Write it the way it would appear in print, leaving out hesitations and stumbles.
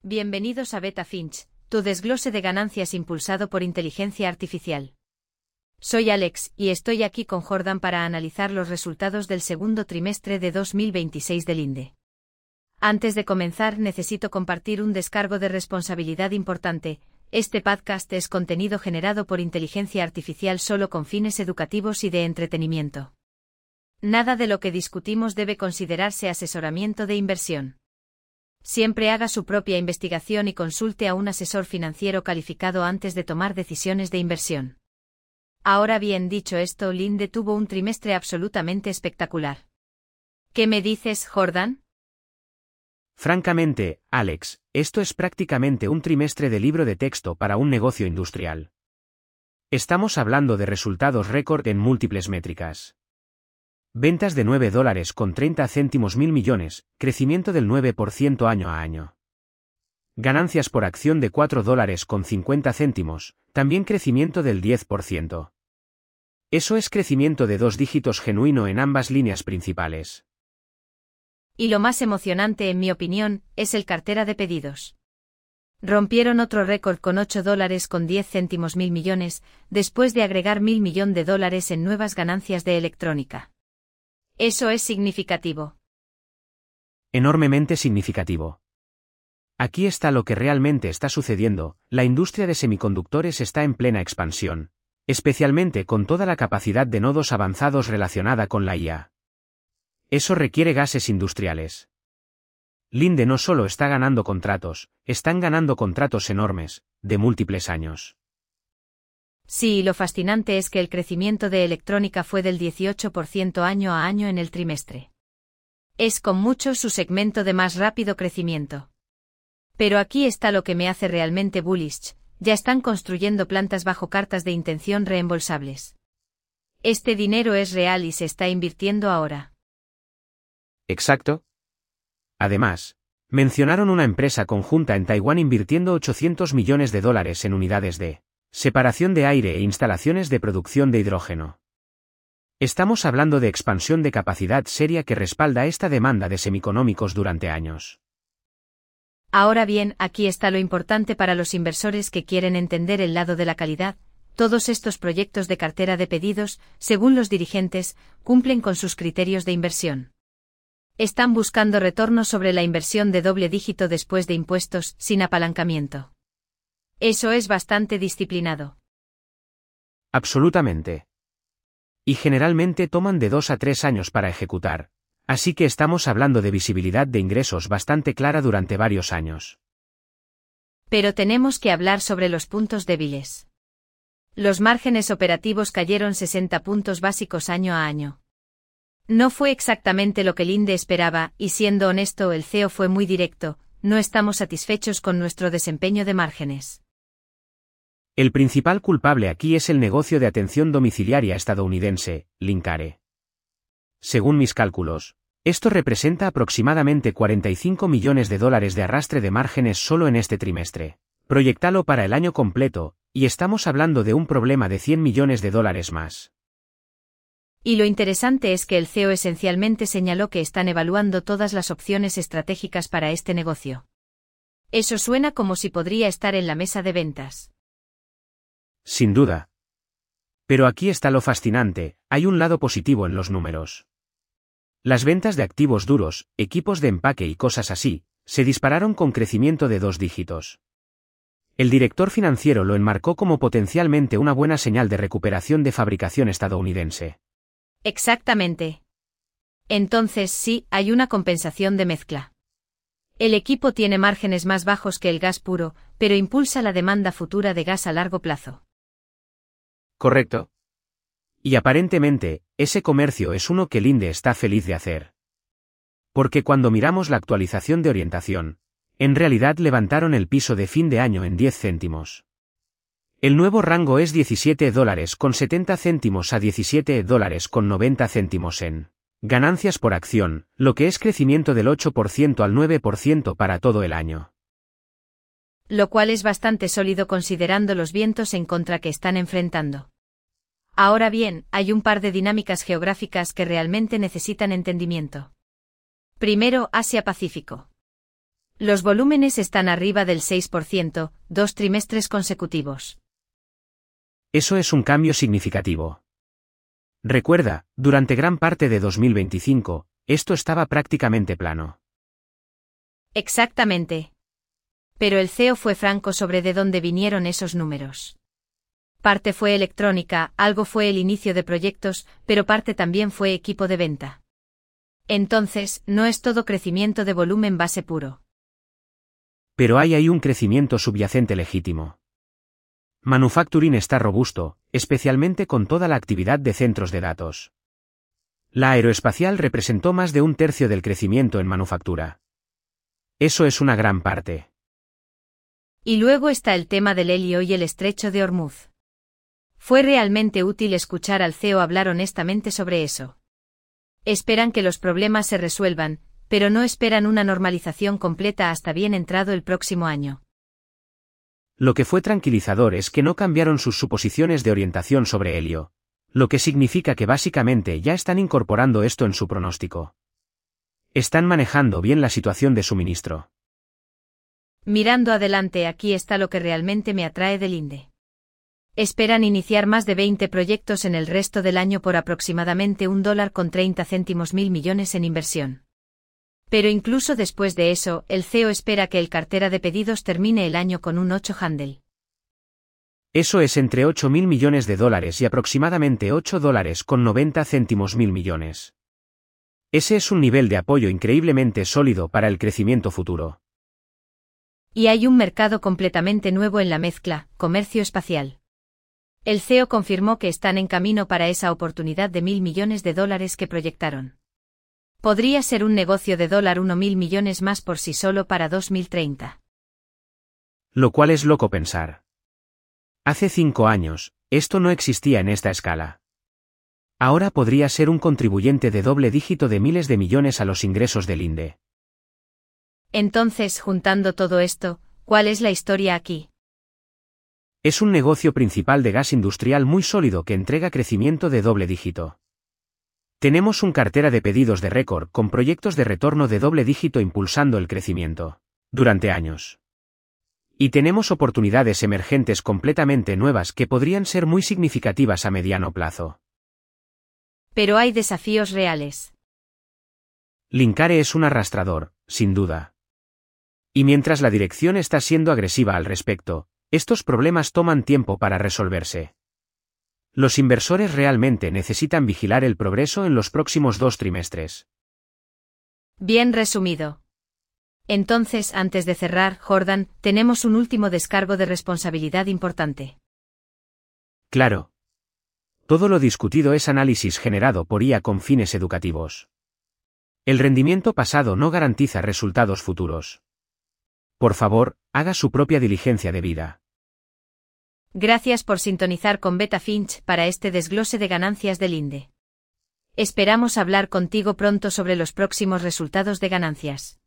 Bienvenidos a Beta Finch, tu desglose de ganancias impulsado por inteligencia artificial. Soy Alex, y estoy aquí con Jordan para analizar los resultados del segundo trimestre de 2026 del Linde. Antes de comenzar, necesito compartir un descargo de responsabilidad importante. Este podcast es contenido generado por inteligencia artificial solo con fines educativos y de entretenimiento. Nada de lo que discutimos debe considerarse asesoramiento de inversión. Siempre haga su propia investigación y consulte a un asesor financiero calificado antes de tomar decisiones de inversión. Ahora bien, dicho esto, Linde tuvo un trimestre absolutamente espectacular. ¿Qué me dices, Jordan? Francamente, Alex, esto es prácticamente un trimestre de libro de texto para un negocio industrial. Estamos hablando de resultados récord en múltiples métricas. Ventas de $9.30 mil millones, crecimiento del 9% año a año. Ganancias por acción de $4.50, también crecimiento del 10%. Eso es crecimiento de 2 dígitos genuino en ambas líneas principales. Y lo más emocionante, en mi opinión, es el cartera de pedidos. Rompieron otro récord con $8.10 mil millones, después de agregar $1.000 millones en nuevas ganancias de electrónica. Eso es significativo. Enormemente significativo. Aquí está lo que realmente está sucediendo: la industria de semiconductores está en plena expansión, especialmente con toda la capacidad de nodos avanzados relacionada con la IA. Eso requiere gases industriales. Linde no solo está ganando contratos, están ganando contratos enormes, de múltiples años. Sí, lo fascinante es que el crecimiento de electrónica fue del 18% año a año en el trimestre. Es con mucho su segmento de más rápido crecimiento. Pero aquí está lo que me hace realmente bullish: ya están construyendo plantas bajo cartas de intención reembolsables. Este dinero es real y se está invirtiendo ahora. Exacto. Además, mencionaron una empresa conjunta en Taiwán invirtiendo $800 millones en unidades de separación de aire e instalaciones de producción de hidrógeno. Estamos hablando de expansión de capacidad seria que respalda esta demanda de semiconómicos durante años. Ahora bien, aquí está lo importante para los inversores que quieren entender el lado de la calidad. Todos estos proyectos de cartera de pedidos, según los dirigentes, cumplen con sus criterios de inversión. Están buscando retornos sobre la inversión de doble dígito después de impuestos, sin apalancamiento. Eso es bastante disciplinado. Absolutamente. Y generalmente toman de 2 a 3 años para ejecutar, así que estamos hablando de visibilidad de ingresos bastante clara durante varios años. Pero tenemos que hablar sobre los puntos débiles. Los márgenes operativos cayeron 60 puntos básicos año a año. No fue exactamente lo que Linde esperaba, y siendo honesto, el CEO fue muy directo: no estamos satisfechos con nuestro desempeño de márgenes. El principal culpable aquí es el negocio de atención domiciliaria estadounidense, Lincare. Según mis cálculos, esto representa aproximadamente $45 millones de arrastre de márgenes solo en este trimestre. Proyectalo para el año completo, y estamos hablando de un problema de $100 millones más. Y lo interesante es que el CEO esencialmente señaló que están evaluando todas las opciones estratégicas para este negocio. Eso suena como si podría estar en la mesa de ventas. Sin duda. Pero aquí está lo fascinante: hay un lado positivo en los números. Las ventas de activos duros, equipos de empaque y cosas así, se dispararon con crecimiento de 2 dígitos. El director financiero lo enmarcó como potencialmente una buena señal de recuperación de fabricación estadounidense. Exactamente. Entonces sí, hay una compensación de mezcla. El equipo tiene márgenes más bajos que el gas puro, pero impulsa la demanda futura de gas a largo plazo. Correcto. Y aparentemente, ese comercio es uno que Linde está feliz de hacer. Porque cuando miramos la actualización de orientación, en realidad levantaron el piso de fin de año en 10 céntimos. El nuevo rango es $17.70 a $17.90 en ganancias por acción, lo que es crecimiento del 8% al 9% para todo el año. Lo cual es bastante sólido considerando los vientos en contra que están enfrentando. Ahora bien, hay un par de dinámicas geográficas que realmente necesitan entendimiento. Primero, Asia-Pacífico. Los volúmenes están arriba del 6%, 2 trimestres consecutivos. Eso es un cambio significativo. Recuerda, durante gran parte de 2025, esto estaba prácticamente plano. Exactamente. Pero el CEO fue franco sobre de dónde vinieron esos números. Parte fue electrónica, algo fue el inicio de proyectos, pero parte también fue equipo de venta. Entonces, no es todo crecimiento de volumen base puro. Pero hay ahí un crecimiento subyacente legítimo. Manufacturing está robusto, especialmente con toda la actividad de centros de datos. La aeroespacial representó más de un tercio del crecimiento en manufactura. Eso es una gran parte. Y luego está el tema del helio y el estrecho de Hormuz. Fue realmente útil escuchar al CEO hablar honestamente sobre eso. Esperan que los problemas se resuelvan, pero no esperan una normalización completa hasta bien entrado el próximo año. Lo que fue tranquilizador es que no cambiaron sus suposiciones de orientación sobre helio, lo que significa que básicamente ya están incorporando esto en su pronóstico. Están manejando bien la situación de suministro. Mirando adelante, aquí está lo que realmente me atrae del Linde. Esperan iniciar más de 20 proyectos en el resto del año por aproximadamente $1.30 mil millones en inversión. Pero incluso después de eso, el CEO espera que el cartera de pedidos termine el año con un 8 handle. Eso es entre $8.000 millones y aproximadamente $8.90 mil millones. Ese es un nivel de apoyo increíblemente sólido para el crecimiento futuro. Y hay un mercado completamente nuevo en la mezcla, comercio espacial. El CEO confirmó que están en camino para esa oportunidad de $1.000 millones que proyectaron. Podría ser un negocio de $1.000 millones más por sí solo para 2030. Lo cual es loco pensar. Hace 5 años, esto no existía en esta escala. Ahora podría ser un contribuyente de doble dígito de miles de millones a los ingresos del Linde. Entonces, juntando todo esto, ¿cuál es la historia aquí? Es un negocio principal de gas industrial muy sólido que entrega crecimiento de doble dígito. Tenemos una cartera de pedidos de récord con proyectos de retorno de doble dígito impulsando el crecimiento durante años. Y tenemos oportunidades emergentes completamente nuevas que podrían ser muy significativas a mediano plazo. Pero hay desafíos reales. Linkare es un arrastrador, sin duda. Y mientras la dirección está siendo agresiva al respecto, estos problemas toman tiempo para resolverse. Los inversores realmente necesitan vigilar el progreso en los próximos 2 trimestres. Bien resumido. Entonces, antes de cerrar, Jordan, tenemos un último descargo de responsabilidad importante. Claro. Todo lo discutido es análisis generado por IA con fines educativos. El rendimiento pasado no garantiza resultados futuros. Por favor, haga su propia diligencia debida. Gracias por sintonizar con Beta Finch para este desglose de ganancias del Linde. Esperamos hablar contigo pronto sobre los próximos resultados de ganancias.